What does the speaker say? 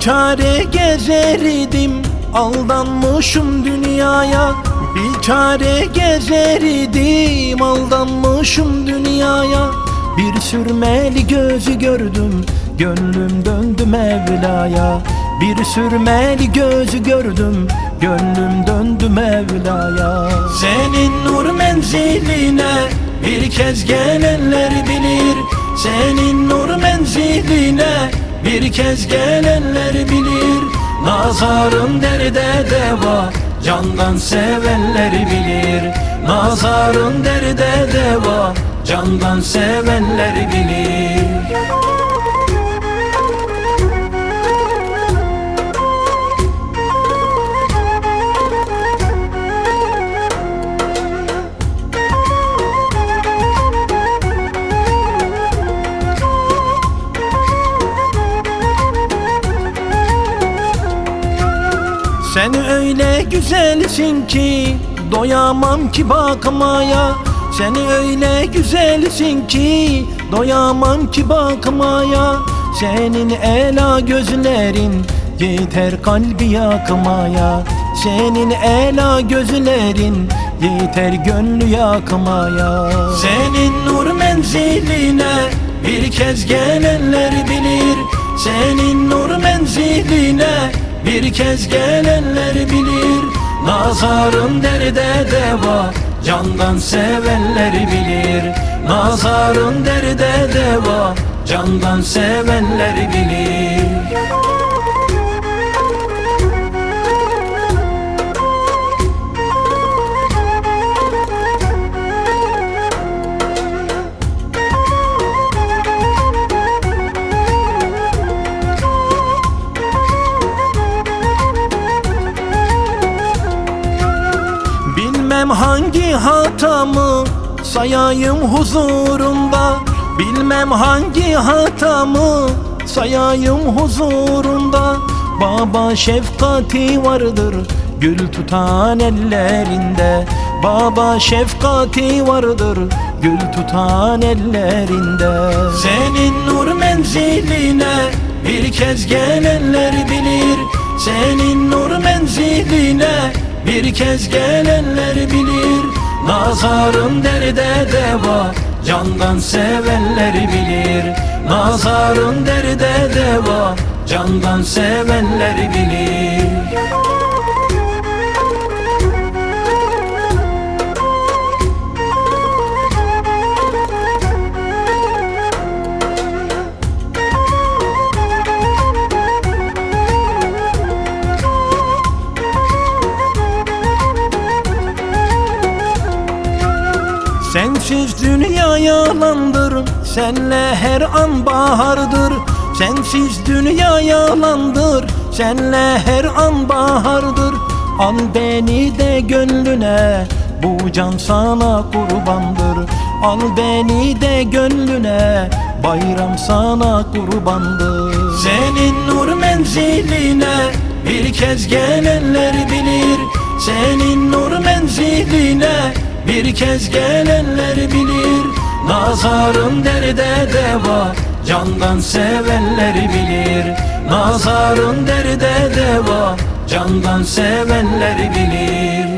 çare gezerdim, aldanmışım dünyaya. Bir çare gezerdim, aldanmışım dünyaya. Bir sürmeli gözü gördüm, gönlüm döndü Mevla'ya. Bir sürmeli gözü gördüm, gönlüm döndü Mevla'ya. Senin nur menziline bir kez gelenler bilir. Senin nur menziline bir kez gelenler bilir. Nazarın derde deva, candan sevenler bilir. Nazarın derde deva, candan sevenler bilir. Sen öyle güzelsin ki doyamam ki bakmaya. Sen öyle güzelsin ki doyamam ki bakmaya. Senin ela gözlerin yeter kalbi yakmaya. Senin ela gözlerin yeter gönlü yakmaya. Senin nur menziline bir kez gelenler bilir. Senin nur menziline bir kez gelenler bilir. Nazarın derde deva, candan sevenler bilir. Nazarın derde deva, candan sevenler bilir. Bilmem hangi hatamı sayayım huzurunda. Bilmem hangi hatamı sayayım huzurunda. Baba şefkati vardır gül tutan ellerinde. Baba şefkati vardır gül tutan ellerinde. Senin nur menziline bir kez gelenler bilir. Senin nur menziline bir kez gelenler bilir. Nazarın derde deva, candan sevenler bilir. Nazarın derde deva, candan sevenler bilir. Sensiz dünya yalandır, senle her an bahardır. Sensiz dünya yalandır, senle her an bahardır. Al beni de gönlüne, bu can sana kurbandır. Al beni de gönlüne, bayram sana kurbandır. Senin nur menziline bir kez gelenler bilir. Senin nur menziline bir kez gelenler bilir. Nazarın derde deva, candan sevenler bilir. Nazarın derde deva, candan sevenler bilir.